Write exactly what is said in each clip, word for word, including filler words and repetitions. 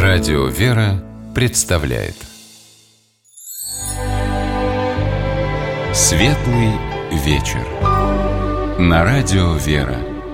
Радио «Вера» представляет Светлый вечер на Радио «Вера».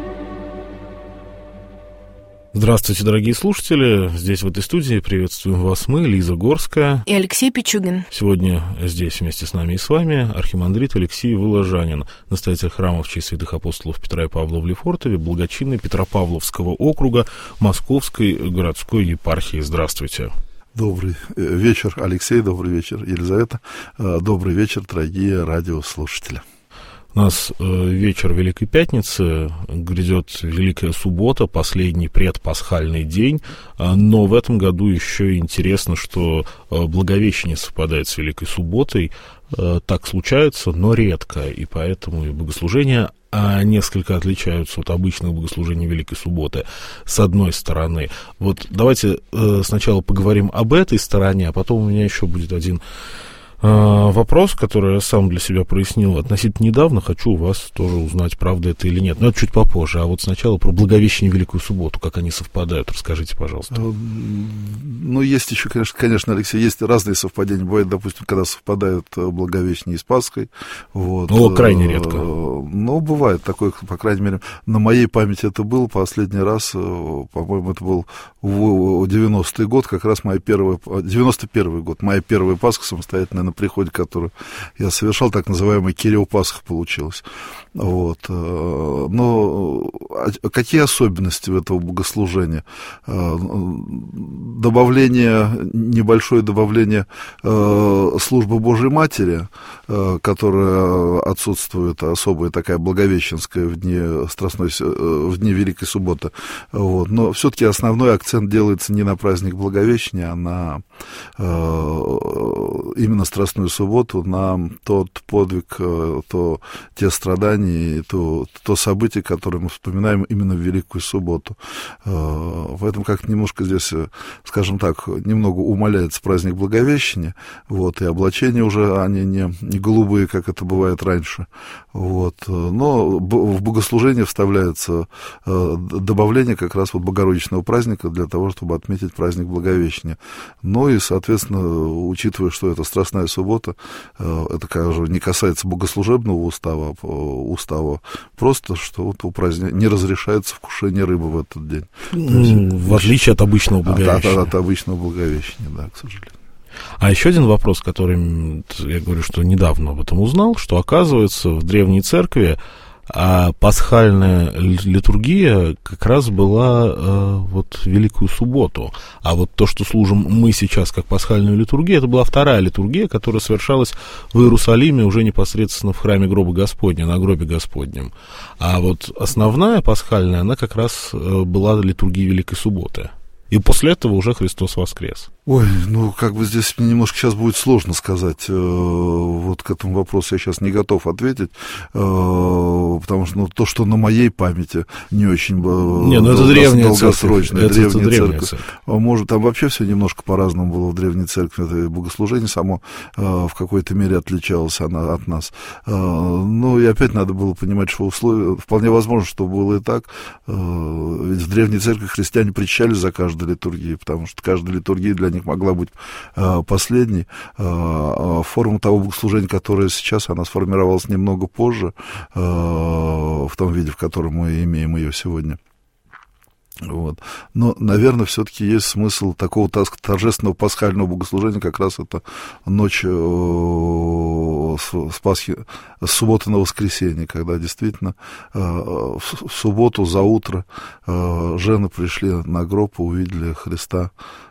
Здравствуйте, дорогие слушатели. Здесь, в этой студии, приветствуем вас мы, Лиза Горская и Алексей Пичугин. Сегодня здесь вместе с нами и с вами архимандрит Алексей Воложанин, настоятель храма в честь святых апостолов Петра и Павла в Лефортове, благочинный Петропавловского округа Московской городской епархии. Здравствуйте. Добрый вечер, Алексей, добрый вечер, Елизавета, добрый вечер, дорогие радиослушатели. У нас э, вечер Великой Пятницы, грядет Великая Суббота, последний предпасхальный день, э, но в этом году еще интересно, что э, Благовещение совпадает с Великой Субботой. Э, так случается, но редко, и поэтому и богослужения а несколько отличаются от обычных богослужений Великой Субботы, с одной стороны. Вот давайте э, сначала поговорим об этой стороне, а потом у меня еще будет один вопрос, который я сам для себя прояснил относительно недавно. Хочу у вас тоже узнать, правда это или нет. Но это чуть попозже. А вот сначала про Благовещение и Великую Субботу, как они совпадают. Расскажите, пожалуйста. Ну, есть еще, конечно, конечно, Алексей, есть разные совпадения. Бывает, допустим, когда совпадают Благовещение с Пасхой. Вот. Ну, крайне редко. Ну, бывает такое, по крайней мере, на моей памяти это было последний раз, по-моему, это был в девяностый год, как раз моя первая, девяносто первый год, моя первая Пасха самостоятельная на приходе, которую я совершал, так называемый Кирио Пасха получилось. Вот. Но какие особенности в этого богослужения? Добавление, небольшое добавление службы Божьей Матери, которая отсутствует, особая такая благовещенская в дни Страстной, в дни Великой Субботы. Вот. Но все-таки основной акцент делается не на праздник Благовещения, а на именно Страстную Субботу, на тот подвиг, то, те страдания, то, то событие, которое мы вспоминаем именно в Великую Субботу. Поэтому как-то немножко здесь, скажем так, немного умаляется праздник Благовещения, вот, и облачения уже, они не, не голубые, как это бывает раньше, вот, но в богослужение вставляется добавление как раз вот Богородичного праздника для того, чтобы отметить праздник Благовещения. Ну и, соответственно, учитывая, что это Страстная Суббота, это, конечно, не касается богослужебного устава, устава просто, что вот у праздника не разрешается вкушение рыбы в этот день. Mm, есть, в отличие от обычного Благовещения. От, от, от обычного Благовещения, да, к сожалению. А еще один вопрос, который, я говорю, что недавно об этом узнал, что, оказывается, в Древней Церкви а пасхальная литургия как раз была э, вот Великую Субботу. А вот то, что служим мы сейчас как пасхальную литургию, это была вторая литургия, которая совершалась в Иерусалиме уже непосредственно в храме гроба Господня, на гробе Господнем. А вот основная пасхальная, она как раз э, была литургия Великой Субботы. И после этого уже Христос воскрес. Ой, ну, как бы здесь мне немножко сейчас будет сложно сказать. Вот к этому вопросу я сейчас не готов ответить, потому что ну, то, что на моей памяти не очень не, ну, это древняя долгосрочная, это, древняя это церковь. церковь. Может, там вообще все немножко по-разному было в Древней Церкви. Это богослужение само в какой-то мере отличалось от нас. Ну, и опять надо было понимать, что условия... Вполне возможно, что было и так. Ведь в Древней Церкви христиане причащались за каждой литургии, потому что каждая литургия для них могла быть э, последней. Э, форма того богослужения, которое сейчас, она сформировалась немного позже, э, в том виде, в котором мы имеем ее сегодня. Вот. Но, наверное, все-таки есть смысл такого торжественного пасхального богослужения, как раз это ночь э, с, Пасхи, с субботы на воскресенье, когда действительно э, в субботу за утро э, жены пришли на гроб и увидели Христа,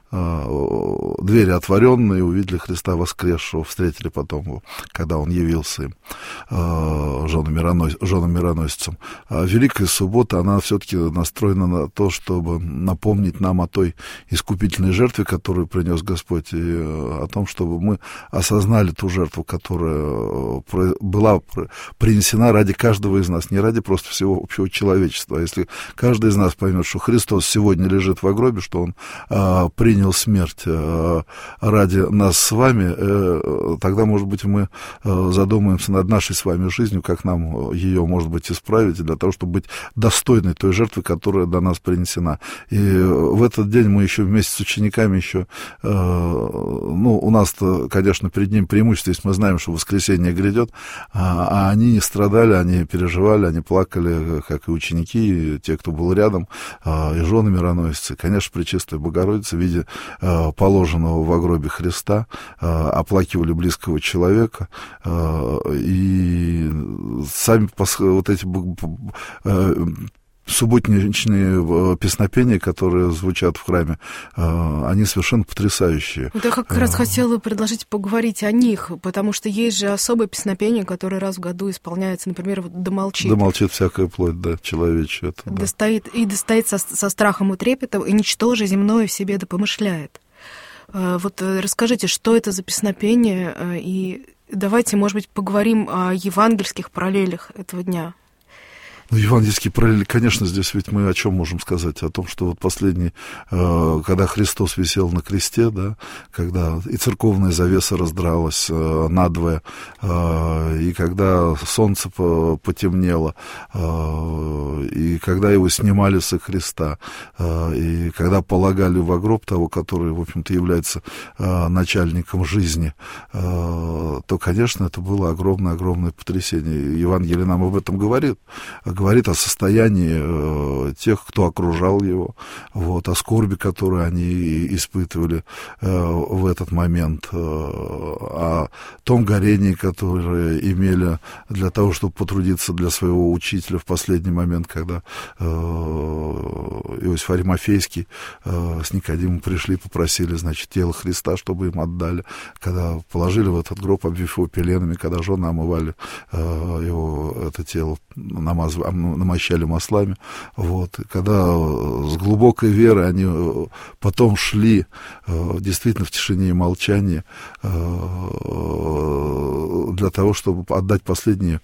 двери отворенные, увидели Христа воскресшего, встретили потом его, когда он явился им, женам-мироносицам. Великая Суббота, она все-таки настроена на то, чтобы напомнить нам о той искупительной жертве, которую принес Господь, и о том, чтобы мы осознали ту жертву, которая была принесена ради каждого из нас, не ради просто всего общего человечества. А если каждый из нас поймет, что Христос сегодня лежит во гробе, что Он принял принял смерть ради нас с вами, тогда, может быть, мы задумаемся над нашей с вами жизнью, как нам ее, может быть, исправить, для того, чтобы быть достойной той жертвы, которая до нас принесена. И в этот день мы еще вместе с учениками еще, ну, у нас-то, конечно, перед ним преимущество, если мы знаем, что воскресенье грядет, а они не страдали, они переживали, они плакали, как и ученики, и те, кто был рядом, и жены мироносицы. Конечно, Пречистая Богородица, видя положенного во гробе Христа, оплакивали близкого человека, и сами вот эти субботничные песнопения, которые звучат в храме, они совершенно потрясающие. Вот я как раз хотела предложить поговорить о них, потому что есть же особое песнопение, которое раз в году исполняется, например, вот «Да молчит». «Да молчит всякая плоть», да, человечья. Это, да. Достоит, и достоит со, со страхом и трепетом, и ничто же земное в себе да помышляет. Вот расскажите, что это за песнопение, и давайте, может быть, поговорим о евангельских параллелях этого дня. Ну, евангельские параллели, конечно, здесь ведь мы о чем можем сказать? О том, что вот последний, когда Христос висел на кресте, да, когда и церковная завеса раздралась надвое, и когда солнце потемнело, и когда его снимали со креста, и когда полагали во гроб того, который, в общем-то, является начальником жизни, то, конечно, это было огромное-огромное потрясение. Евангелие нам об этом говорит, говорит о состоянии э, тех, кто окружал его, вот, о скорби, которую они испытывали э, в этот момент, э, о том горении, которое имели для того, чтобы потрудиться для своего учителя в последний момент, когда э, Иосиф Аримафейский э, с Никодимом пришли, попросили, значит, тело Христа, чтобы им отдали, когда положили в этот гроб, обвив его пеленами, когда жены омывали э, его, это тело, намазывали, намощали маслами, вот, когда с глубокой верой они потом шли действительно в тишине и молчании для того, чтобы отдать последние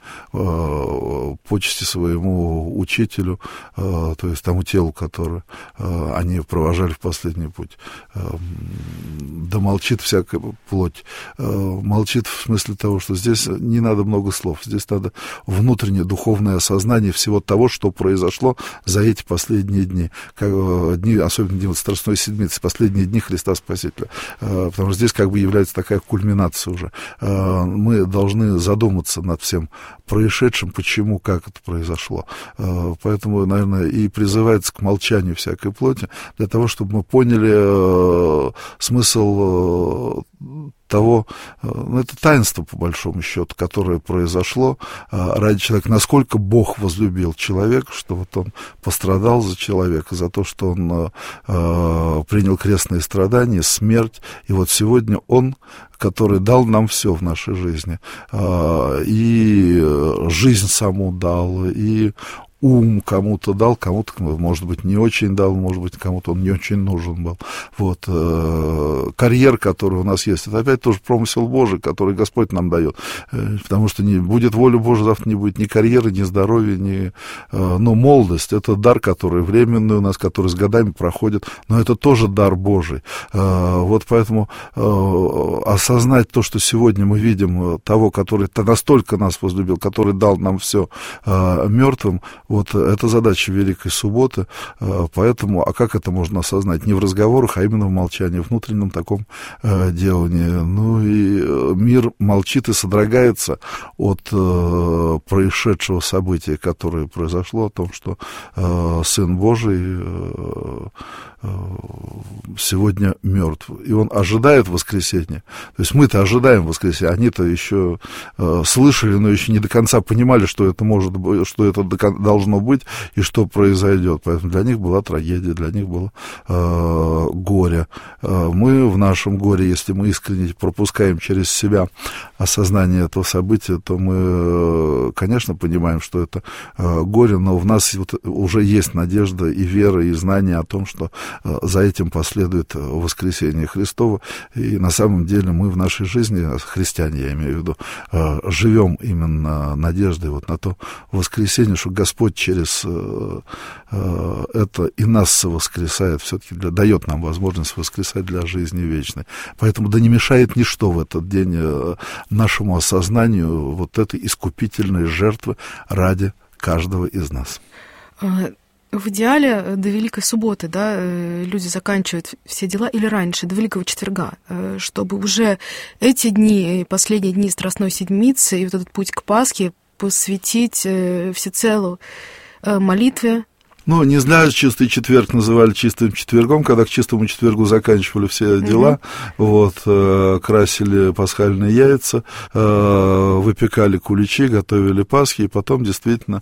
почести своему учителю, то есть тому телу, которое они провожали в последний путь. Да молчит всякая плоть. Молчит в смысле того, что здесь не надо много слов, здесь надо внутреннее духовное осознание всего того, что произошло за эти последние дни, как, дни, особенно дни Страстной Седмицы, последние дни Христа Спасителя, потому что здесь как бы является такая кульминация уже. Мы должны задуматься над всем происшедшим, почему, как это произошло. Поэтому, наверное, и призывается к молчанию всякой плоти, для того, чтобы мы поняли смысл того, ну, это таинство, по большому счету, которое произошло ради человека, насколько Бог возлюбил человека, что вот он пострадал за человека, за то, что он э, принял крестные страдания, смерть, и вот сегодня он, который дал нам все в нашей жизни, э, и жизнь саму дал, и ум кому-то дал, кому-то, может быть, не очень дал, может быть, кому-то он не очень нужен был. Вот. Э, карьер, который у нас есть, это опять тоже промысел Божий, который Господь нам дает. Э, потому что не будет воля Божия, завтра не будет ни карьеры, ни здоровья, ни... Э, но молодость — это дар, который временный у нас, который с годами проходит, но это тоже дар Божий. Э, вот поэтому э, осознать то, что сегодня мы видим, того, который настолько нас возлюбил, который дал нам все э, мертвым, вот это задача Великой Субботы, поэтому, а как это можно осознать? Не в разговорах, а именно в молчании, в внутреннем таком э, делании. Ну и мир молчит и содрогается от э, происшедшего события, которое произошло, о том, что э, Сын Божий э, э, сегодня мертв. И он ожидает воскресения. То есть мы-то ожидаем воскресения, они-то еще э, слышали, но еще не до конца понимали, что это может быть, что это должно быть и что произойдет. Поэтому для них была трагедия, для них было э, горе. Э, мы в нашем горе, если мы искренне пропускаем через себя осознание этого события, то мы, э, конечно, понимаем, что это э, горе, но в нас вот уже есть надежда и вера, и знание о том, том, что за этим последует воскресение Христово. И на самом деле мы в нашей жизни, христиане, я имею в виду, живем именно надеждой вот на то воскресение, что Господь через это и нас воскресает, все-таки для, дает нам возможность воскресать для жизни вечной. Поэтому да не мешает ничто в этот день нашему осознанию вот этой искупительной жертвы ради каждого из нас. В идеале до Великой Субботы, да, люди заканчивают все дела, или раньше, до Великого Четверга, чтобы уже эти дни, последние дни Страстной Седмицы и вот этот путь к Пасхе посвятить всецело молитве. Ну, не знаю, чистый четверг называли чистым четвергом, когда к чистому четвергу заканчивали все дела, mm-hmm. вот, э, красили пасхальные яйца, э, выпекали куличи, готовили Пасхи, и потом действительно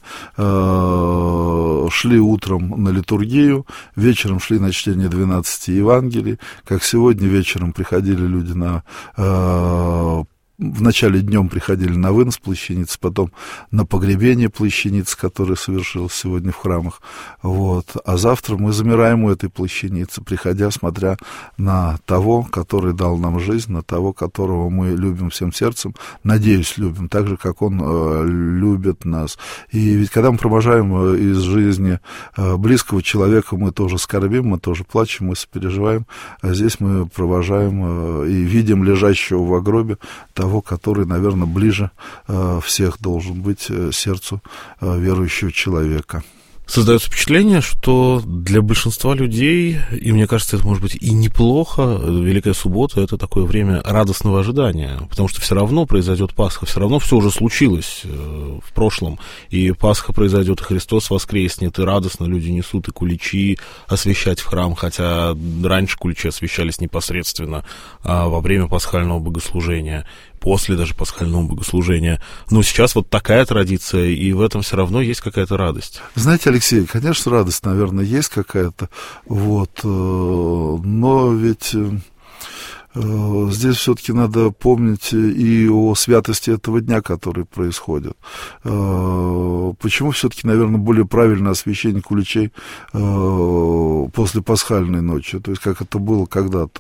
э, шли утром на литургию, вечером шли на чтение двенадцати Евангелий, как сегодня вечером приходили люди на э, в начале днем приходили на вынос плащаницы, потом на погребение плащаницы, которое совершилось сегодня в храмах. Вот. А завтра мы замираем у этой плащаницы, приходя, смотря на того, который дал нам жизнь, на того, которого мы любим всем сердцем, надеюсь, любим, так же, как он э, любит нас. И ведь когда мы провожаем э, из жизни э, близкого человека, мы тоже скорбим, мы тоже плачем, мы сопереживаем, а здесь мы провожаем э, и видим лежащего в гробе того, который, наверное, ближе э, всех должен быть э, сердцу э, верующего человека. Создается впечатление, что для большинства людей, и мне кажется, это может быть и неплохо, Великая Суббота — это такое время радостного ожидания, потому что все равно произойдет Пасха, все равно все уже случилось э, в прошлом, и Пасха произойдет, и Христос воскреснет, и радостно люди несут и куличи освящать в храм, хотя раньше куличи освящались непосредственно а во время пасхального богослужения, после даже пасхального богослужения. Но сейчас вот такая традиция, и в этом все равно есть какая-то радость. Знаете, Алексей, конечно, радость, наверное, есть какая-то, вот, но ведь здесь все-таки надо помнить и о святости этого дня, который происходит. Почему все-таки, наверное, более правильно освящение куличей после пасхальной ночи, то есть как это было когда-то.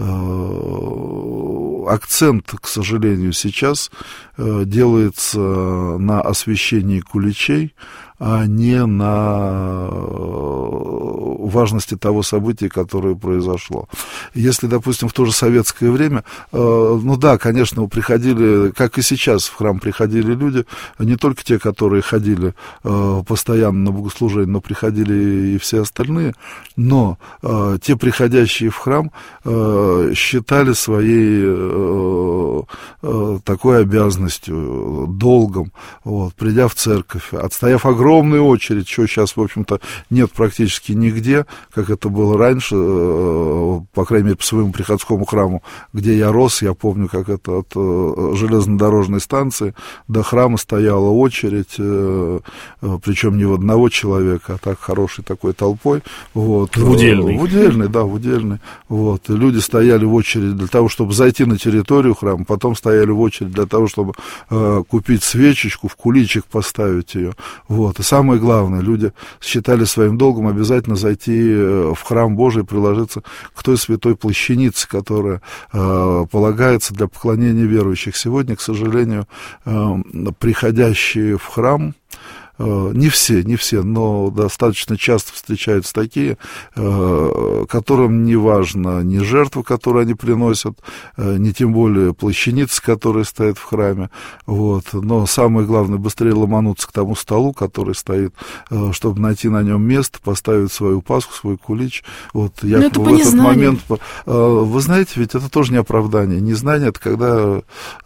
Акцент, к сожалению, сейчас делается на освящении куличей, а не на важности того события, которое произошло. Если, допустим, в то же советское время, э, ну да, конечно, приходили, как и сейчас в храм приходили люди, не только те, которые ходили э, постоянно на богослужение, но приходили и все остальные, но э, те, приходящие в храм, э, считали своей э, э, такой обязанностью, долгом, вот, придя в церковь, отстояв огромное огромную очередь, чего сейчас, в общем-то, нет практически нигде, как это было раньше, по крайней мере, по своему приходскому храму, где я рос, я помню, как это от железнодорожной станции до храма стояла очередь, причем не в одного человека, а так хорошей такой толпой. Вот. В удельной. В удельной, да, в удельной. Вот. И люди стояли в очередь для того, чтобы зайти на территорию храма, потом стояли в очередь для того, чтобы э, купить свечечку, в куличик поставить ее. Вот. И самое главное, люди считали своим долгом обязательно зайти в храм Божий и приложиться к той святой плащанице, которая э, полагается для поклонения верующих. Сегодня, к сожалению, э, приходящие в храм, не все, не все, но достаточно часто встречаются такие, которым не важно ни жертва, которую они приносят, ни тем более плащаница, которая стоит в храме, вот. Но самое главное, быстрее ломануться к тому столу, который стоит, чтобы найти на нем место, поставить свою пасху, свой кулич. Вот я в этот момент... Вы знаете, ведь это тоже не оправдание. Незнание — это когда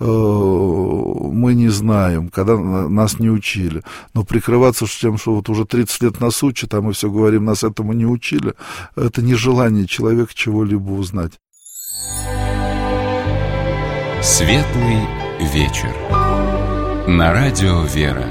мы не знаем, когда нас не учили. Но прикрываться тем, что вот уже тридцать лет нас учат, а мы все говорим, нас этому не учили, это нежелание человека чего-либо узнать. Светлый вечер. На радио «Вера».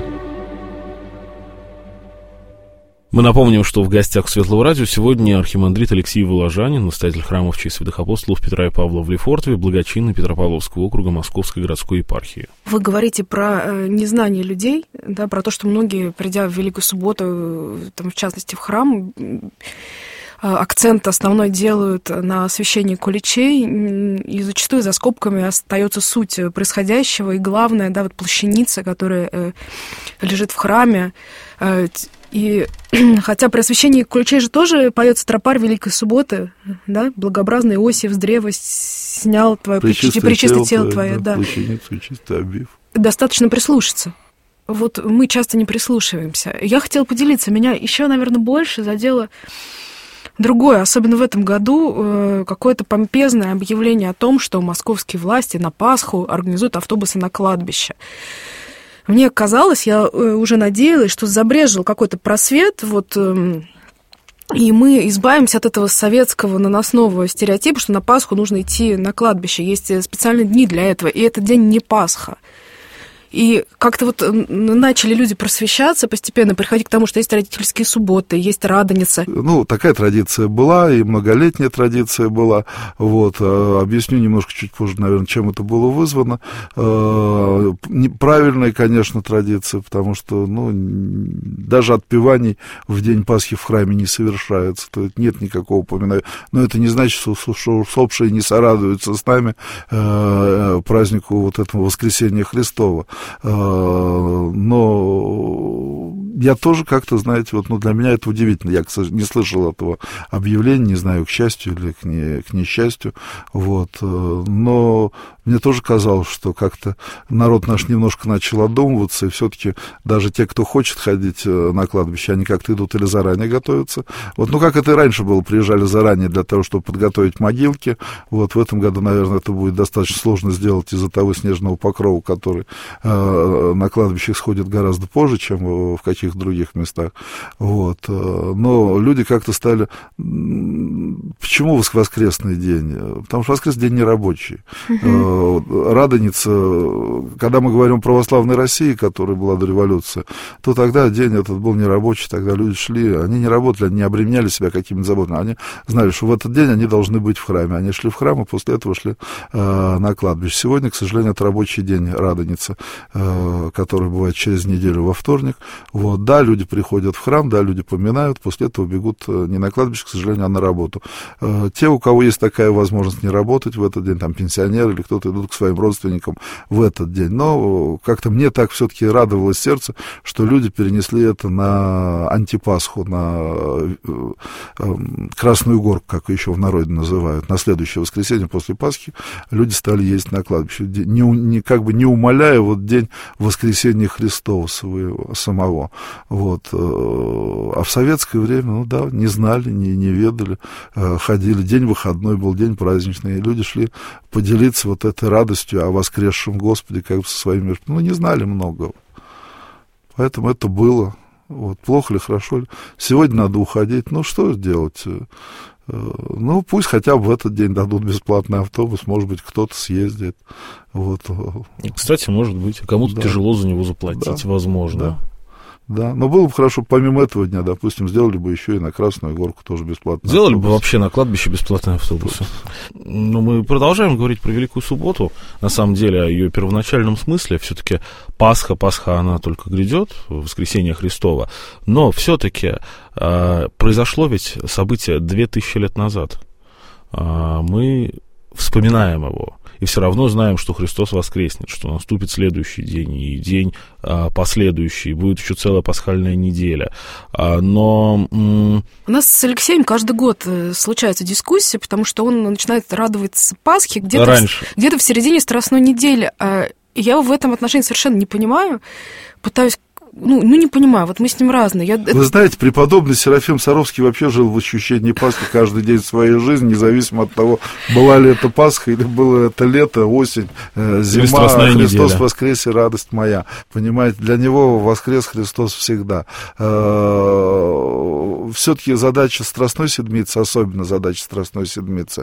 Мы напомним, что в гостях Светлого радио сегодня архимандрит Алексей Воложанин, настоятель храма в честь святых апостолов Петра и Павла в Лефортове, благочинный Петропавловского округа Московской городской епархии. Вы говорите про незнание людей, да, про то, что многие, придя в Великую Субботу, там, в частности в храм, акцент основной делают на освящении куличей, и зачастую за скобками остается суть происходящего, и главное, да, вот плащаница, которая лежит в храме. И хотя при освящении куличей же тоже поется тропарь Великой Субботы, да, благообразный Иосиф с древа снял твое пречистое, пречистое тело, тело твое, да. Плащаницу и чистый обив. Достаточно прислушаться. Вот мы часто не прислушиваемся. Я хотела поделиться, меня еще, наверное, больше задело другое, особенно в этом году, какое-то помпезное объявление о том, что московские власти на Пасху организуют автобусы на кладбище. Мне казалось, я уже надеялась, что забрежил какой-то просвет, вот, и мы избавимся от этого советского наносного стереотипа, что на Пасху нужно идти на кладбище. Есть специальные дни для этого, и этот день не Пасха. И как-то вот начали люди просвещаться постепенно, приходить к тому, что есть родительские субботы, есть Радоница. Ну, такая традиция была, и многолетняя традиция была. Вот. Объясню немножко чуть позже, наверное, чем это было вызвано. Правильная, конечно, традиция, потому что, ну, даже отпеваний в день Пасхи в храме не совершается. То есть нет никакого упоминания. Но это не значит, что усопшие не сорадуются с нами празднику вот этого воскресения Христова. Но я тоже как-то, знаете, вот, ну, для меня это удивительно. Я, кстати, не слышал этого объявления, не знаю, к счастью или к, не, к несчастью. Вот. Но мне тоже казалось, что как-то народ наш немножко начал одумываться, и все-таки даже те, кто хочет ходить на кладбище, они как-то идут или заранее готовятся. Вот, ну, как это и раньше было, приезжали заранее для того, чтобы подготовить могилки. Вот, в этом году, наверное, это будет достаточно сложно сделать из-за того снежного покрова, который на кладбище сходит гораздо позже, чем в каких-то других местах. Вот. Но люди как-то стали... Почему воскресный день? Потому что воскресный день не рабочий. Uh-huh. Радоница, когда мы говорим о православной России, которая была до революции, то тогда день этот был не рабочий, тогда люди шли, они не работали, они не обременяли себя какими-то заботами, они знали, что в этот день они должны быть в храме. Они шли в храм, и после этого шли на кладбище. Сегодня, к сожалению, это рабочий день Радоницы, который бывает через неделю во вторник. Вот, да, люди приходят в храм, да, люди поминают, после этого бегут не на кладбище, к сожалению, а на работу. Те, у кого есть такая возможность не работать в этот день, там, пенсионеры или кто-то идут к своим родственникам в этот день. Но как-то мне так все-таки радовалось сердце, что люди перенесли это на антипасху, на Красную Горку, как еще в народе называют, на следующее воскресенье после Пасхи люди стали ездить на кладбище, не, не, как бы не умаляя вот день воскресения Христова своего, самого. Вот. А в советское время, ну да, не знали, не, не ведали, ходили. День выходной был, день праздничный, и люди шли поделиться вот этой радостью о воскресшем Господе как бы со своими... Ну, не знали многого. Поэтому это было. Вот. Плохо ли, хорошо ли? Сегодня надо уходить. Ну, что делать? Ну, пусть хотя бы в этот день дадут бесплатный автобус, может быть, кто-то съездит. Вот. Кстати, может быть, кому-то да. тяжело за него заплатить, да. возможно. Да. Да, но было бы хорошо, помимо этого дня, допустим, сделали бы еще и на Красную Горку тоже бесплатно. Сделали автобус. Бы вообще на кладбище бесплатные автобусы. Но мы продолжаем говорить про Великую Субботу. На самом деле, о ее первоначальном смысле. Все-таки Пасха, Пасха, она только грядет, воскресение Христово. Но все-таки э, произошло ведь событие две тысячи лет назад. Э, мы вспоминаем его. И все равно знаем, что Христос воскреснет, что наступит следующий день, и день а, последующий, будет еще целая пасхальная неделя. А, но... М- У нас с Алексеем каждый год случается дискуссия, потому что он начинает радоваться Пасхе где-то, раньше. В, где-то в середине Страстной недели. А я в этом отношении совершенно не понимаю, пытаюсь... Ну, ну, не понимаю, вот мы с ним разные. Я... Вы знаете, преподобный Серафим Саровский вообще жил в ощущении Пасхи каждый день своей жизни, независимо от того, была ли это Пасха, или было это лето, осень, зима, Христос неделя. Воскрес и радость моя. Понимаете, для него воскрес Христос всегда. Все-таки задача Страстной Седмицы, особенно задача Страстной Седмицы,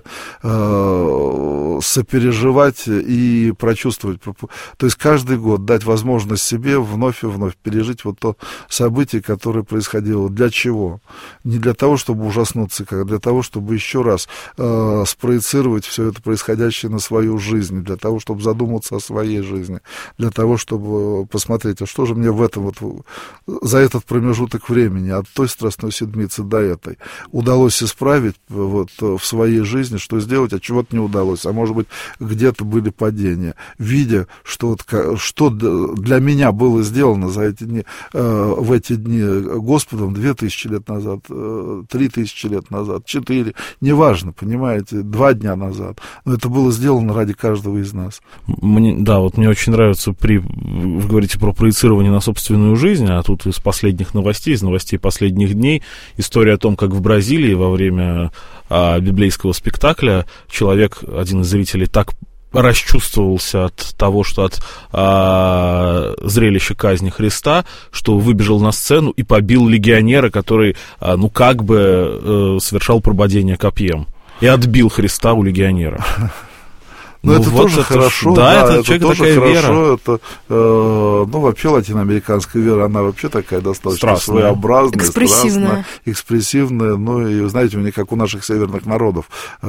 сопереживать и прочувствовать. То есть каждый год дать возможность себе вновь и вновь пережить пережить вот то событие, которое происходило. Для чего? Не для того, чтобы ужаснуться, как для того, чтобы еще раз э, спроецировать все это происходящее на свою жизнь, для того, чтобы задуматься о своей жизни, для того, чтобы посмотреть, а что же мне в этом вот за этот промежуток времени от той Страстной Седмицы до этой удалось исправить вот в своей жизни, что сделать, а чего-то не удалось, а может быть где-то были падения, видя, что, вот, что для меня было сделано за эти дни, э, в эти дни Господом две тысячи лет назад, э, три тысячи лет назад, четыре, неважно, понимаете, два дня назад, но это было сделано ради каждого из нас. Мне, да, вот мне очень нравится, при, вы говорите про проецирование на собственную жизнь, а тут из последних новостей, из новостей последних дней, история о том, как в Бразилии во время а, библейского спектакля человек, один из зрителей, так расчувствовался от того, что от а, зрелища казни Христа, что выбежал на сцену и побил легионера, который, а, ну, как бы а, совершал прободение копьем, и отбил Христа у легионера. Но ну, это вот тоже это хорошо, да, да, это, это тоже хорошо, вера. Это, э, ну, вообще латиноамериканская вера, она вообще такая достаточно страстная, своеобразная, экспрессивная. Страстная, экспрессивная, ну, и, знаете, у них, как у наших северных народов,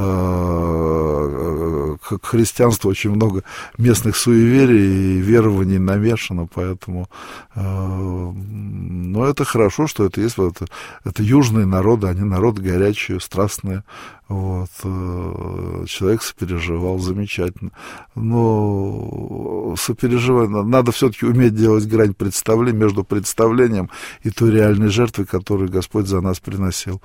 э, к христианству очень много местных суеверий и верований намешано, поэтому, э, ну, это хорошо, что это есть, это, это южные народы, они народы горячие, страстные. Вот, человек сопереживал, замечательно. Но сопереживание, надо все-таки уметь делать грань представления между представлением и той реальной жертвой, которую Господь за нас приносил.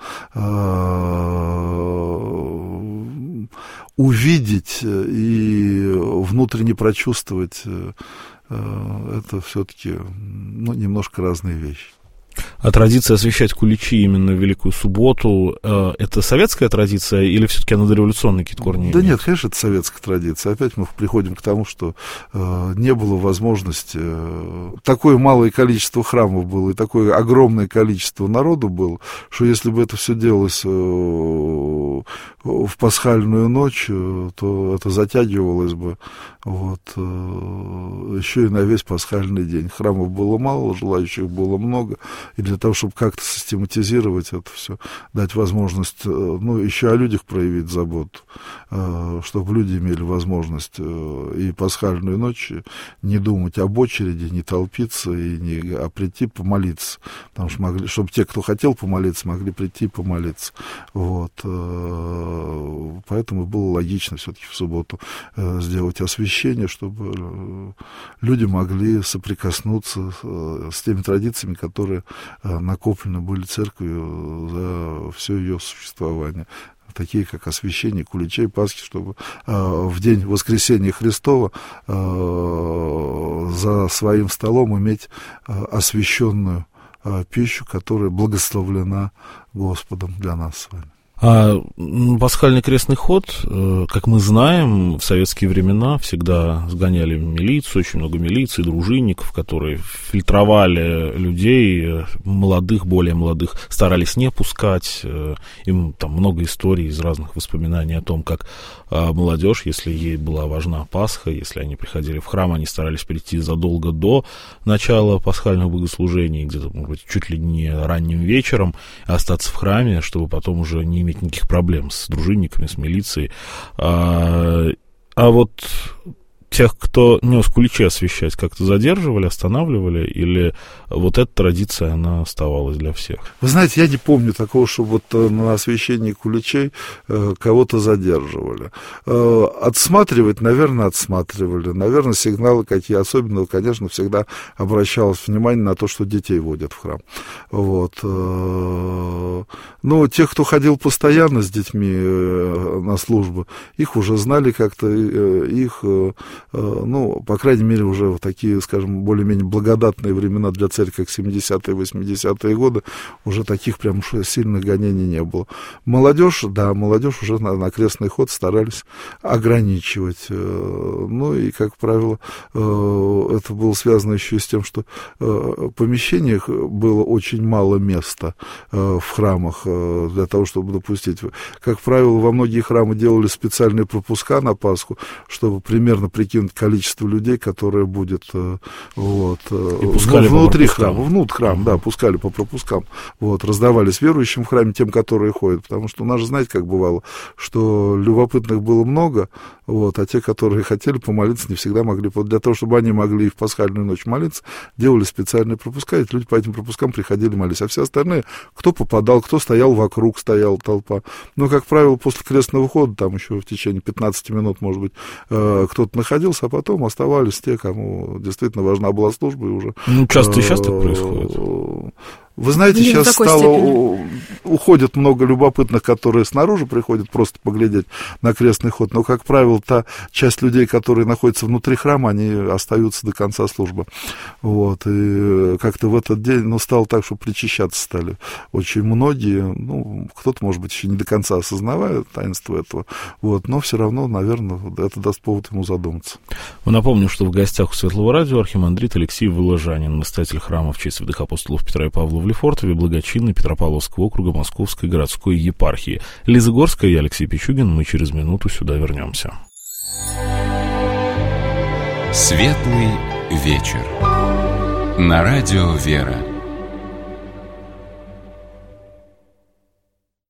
Увидеть и внутренне прочувствовать это все-таки, ну, немножко разные вещи. А традиция освещать куличи именно в Великую Субботу, э, это советская традиция или все-таки она дореволюционные какие-то корни? Да нет, конечно, это советская традиция. Опять мы приходим к тому, что э, не было возможности. Э, такое малое количество храмов было и такое огромное количество народу было, что если бы это все делалось э, в пасхальную ночь, э, то это затягивалось бы вот, э, еще и на весь пасхальный день. Храмов было мало, желающих было много. И для того, чтобы как-то систематизировать это все, дать возможность, ну, еще о людях проявить заботу, чтобы люди имели возможность и пасхальную ночь не думать об очереди, не толпиться, и не, а прийти помолиться. Потому что могли, чтобы те, кто хотел помолиться, могли прийти помолиться. Вот. Поэтому было логично все-таки в субботу сделать освящение, чтобы люди могли соприкоснуться с теми традициями, которые накоплены были церковью за все ее существование, такие как освящение куличей Пасхи, чтобы э, в день воскресения Христова э, за своим столом иметь э, освященную э, пищу, которая благословлена Господом для нас с вами. А пасхальный крестный ход, как мы знаем, в советские времена всегда сгоняли милицию, очень много милиции, дружинников, которые фильтровали людей, молодых, более молодых, старались не пускать. Им там много историй из разных воспоминаний о том, как молодежь, если ей была важна Пасха, если они приходили в храм, они старались прийти задолго до начала пасхальных богослужений, где-то, может быть, чуть ли не ранним вечером, остаться в храме, чтобы потом уже не иметь никаких проблем с дружинниками, с милицией. А, а вот тех, кто нес куличи освещать, как-то задерживали, останавливали, или вот эта традиция, она оставалась для всех? Вы знаете, я не помню такого, что вот на освещении куличей э, кого-то задерживали. Э, отсматривать, наверное, отсматривали. Наверное, сигналы какие. Особенно, конечно, всегда обращалось внимание на то, что детей водят в храм. Вот. Э, ну, тех, кто ходил постоянно с детьми э, на службу, их уже знали как-то, э, их... Э, ну, по крайней мере, уже в такие, скажем, более-менее благодатные времена для церкви, как семидесятые, восьмидесятые годы, уже таких прям уж сильных гонений не было. Молодежь, да, молодежь уже на, на крестный ход старались ограничивать. Ну, и, как правило, это было связано еще и с тем, что в помещениях было очень мало места в храмах для того, чтобы допустить. Как правило, во многие храмы делали специальные пропуска на Пасху, чтобы примерно прикинуть продвинуть количество людей, которое будет вот, ну, внутри храма, внутрь храма, да, пускали по пропускам, вот, раздавались верующим в храме, тем, которые ходят, потому что у нас же, знаете, как бывало, что любопытных было много, вот, а те, которые хотели помолиться, не всегда могли. Вот для того, чтобы они могли и в пасхальную ночь молиться, делали специальные пропуска, и люди по этим пропускам приходили молиться. А все остальные, кто попадал, кто стоял вокруг, стояла толпа. Но, как правило, после крестного хода, там еще в течение пятнадцати минут, может быть, э, кто-то находился, а потом оставались те, кому действительно важна была служба. И уже, ну, часто и сейчас так происходит. Вы знаете, не сейчас стало, степени. уходит много любопытных, которые снаружи приходят просто поглядеть на крестный ход, но, как правило, та часть людей, которые находятся внутри храма, они остаются до конца службы. Вот, и как-то в этот день, ну, стало так, что причащаться стали очень многие, ну, кто-то, может быть, еще не до конца осознавая таинство этого, вот, но все равно, наверное, это даст повод ему задуматься. Напомню, что в гостях у Светлого радио архимандрит Алексей Воложанин, настоятель храма в честь святых апостолов Петра и Павла в Лефортове, благочинный Петропавловского округа Московской городской епархии. Лиза Горская и Алексей Пичугин. Мы через минуту сюда вернемся. Светлый вечер. На радио «Вера».